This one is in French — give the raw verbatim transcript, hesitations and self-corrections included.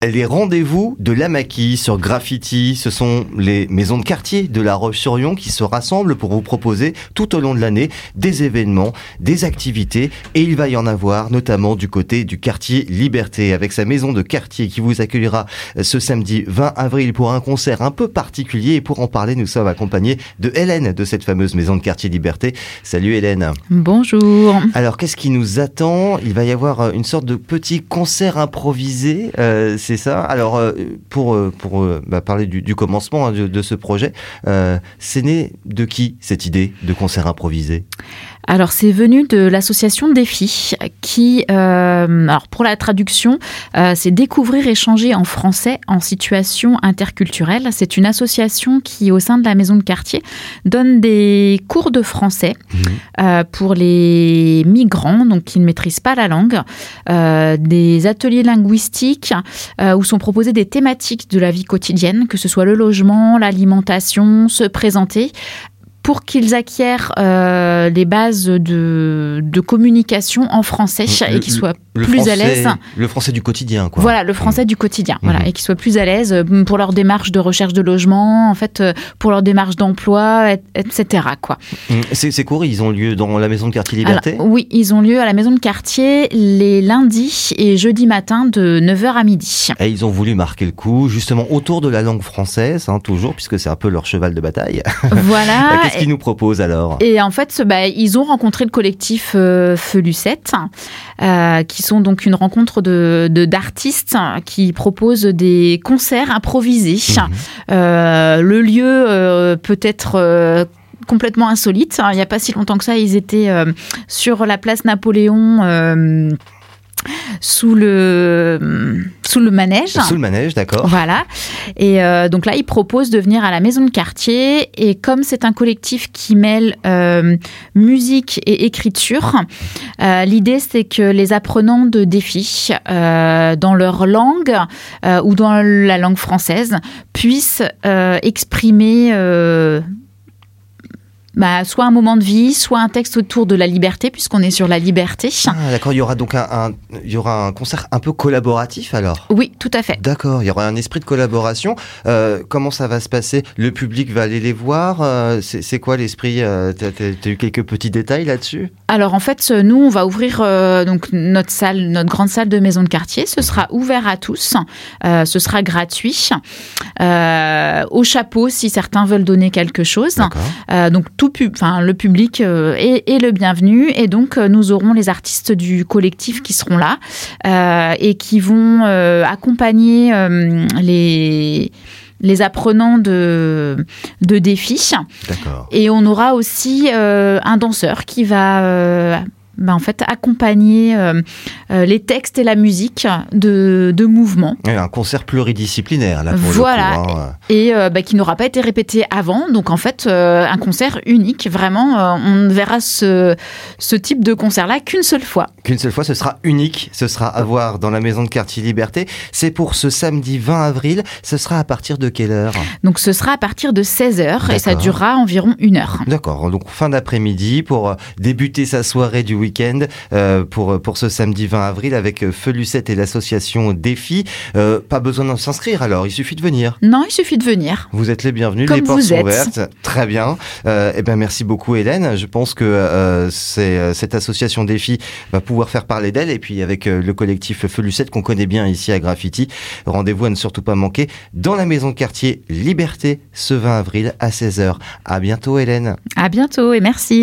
Les rendez-vous de la Maquis sur Graffiti, ce sont les maisons de quartier de La Roche-sur-Yon qui se rassemblent pour vous proposer tout au long de l'année des événements, des activités, et il va y en avoir notamment du côté du quartier Liberté avec sa maison de quartier qui vous accueillera ce samedi vingt avril pour un concert un peu particulier. Et pour en parler, nous sommes accompagnés de Hélène de cette fameuse maison de quartier Liberté. Salut Hélène. Bonjour. Alors qu'est-ce qui nous attend ? Il va y avoir une sorte de petit concert improvisé. Euh, c'est ça. Alors, euh, pour, pour euh, bah, parler du, du commencement hein, de, de ce projet, euh, c'est né de qui cette idée de concert improvisé ? Alors, c'est venu de l'association Défi qui, euh, alors pour la traduction, euh, c'est Découvrir échanger en français en situation interculturelle. C'est une association qui, au sein de la maison de quartier, donne des cours de français mmh. euh, pour les migrants, donc qui ne maîtrisent pas la langue, euh, des ateliers linguistiques euh, où sont proposées des thématiques de la vie quotidienne, que ce soit le logement, l'alimentation, se présenter, pour qu'ils acquièrent euh, les bases de, de communication en français le, et qu'ils soient le plus français, à l'aise. Le français du quotidien, quoi. Voilà, le français mmh. du quotidien. Mmh. Voilà, et qu'ils soient plus à l'aise pour leur démarche de recherche de logement, en fait, pour leur démarche d'emploi, et, et cetera. Quoi. Mmh. Ces, ces cours, ils ont lieu dans la maison de quartier Liberté ? Alors, oui, ils ont lieu à la maison de quartier les lundis et jeudis matin de neuf heures à midi. Et ils ont voulu marquer le coup, justement, autour de la langue française, hein, toujours, puisque c'est un peu leur cheval de bataille. Voilà. Qu'est-ce qu'ils nous proposent alors ? Et en fait, bah, ils ont rencontré le collectif euh, Feu Lucette, euh, qui sont donc une rencontre de, de, d'artistes qui proposent des concerts improvisés. Mmh. Euh, le lieu euh, peut être... Euh, complètement insolite. Il n'y a pas si longtemps que ça, ils étaient euh, sur la place Napoléon... Euh, sous le sous le manège. Sous le manège, d'accord. Voilà. Et euh, donc là, ils proposent de venir à la maison de quartier. Et comme c'est un collectif qui mêle euh, musique et écriture, euh, l'idée c'est que les apprenants de Défi, euh, dans leur langue euh, ou dans la langue française, puissent euh, exprimer euh, Bah, soit un moment de vie, soit un texte autour de la liberté, puisqu'on est sur la liberté. Ah, d'accord, il y aura donc un, un, il y aura un concert un peu collaboratif alors ? Oui, tout à fait. D'accord, il y aura un esprit de collaboration. Euh, comment ça va se passer ? Le public va aller les voir ? euh, c'est, c'est quoi l'esprit ? euh, t'as, t'as, t'as eu quelques petits détails là-dessus ? Alors en fait, nous, on va ouvrir euh, donc notre salle, notre grande salle de maison de quartier. Ce sera ouvert à tous. Euh, ce sera gratuit. Euh, au chapeau, si certains veulent donner quelque chose. Euh, donc tout pub, enfin le public euh, est, est le bienvenu. Et donc euh, nous aurons les artistes du collectif qui seront là euh, et qui vont euh, accompagner euh, les les apprenants de, de Défi. D'accord. Et on aura aussi euh, un danseur qui va euh, bah, en fait, accompagner euh, euh, les textes et la musique de, de mouvements. Et un concert pluridisciplinaire, là, pour voilà. le coup. Hein. Et euh, bah, qui n'aura pas été répété avant. Donc, en fait, euh, un concert unique. Vraiment, euh, on ne verra ce, ce type de concert-là qu'une seule fois. Qu'une seule fois, ce sera unique. Ce sera à voir dans la maison de quartier Liberté. C'est pour ce samedi vingt avril. Ce sera à partir de quelle heure ? Donc, ce sera à partir de seize heures. D'accord. Et ça durera environ une heure. D'accord. Donc, fin d'après-midi pour débuter sa soirée du week-end euh, pour, pour ce samedi vingt avril avec Feu Lucette et l'association Défi. Euh, pas besoin de s'inscrire alors, il suffit de venir. Non, il suffit de venir. Vous êtes les bienvenus, Comme les portes sont êtes. ouvertes. Très bien. Euh, eh ben, merci beaucoup Hélène. Je pense que euh, c'est, cette association Défi va pouvoir faire parler d'elle et puis avec euh, le collectif Feu Lucette qu'on connaît bien ici à Graffiti. Rendez-vous à ne surtout pas manquer dans la maison de quartier Liberté ce vingt avril à seize heures. À bientôt Hélène. À bientôt et merci.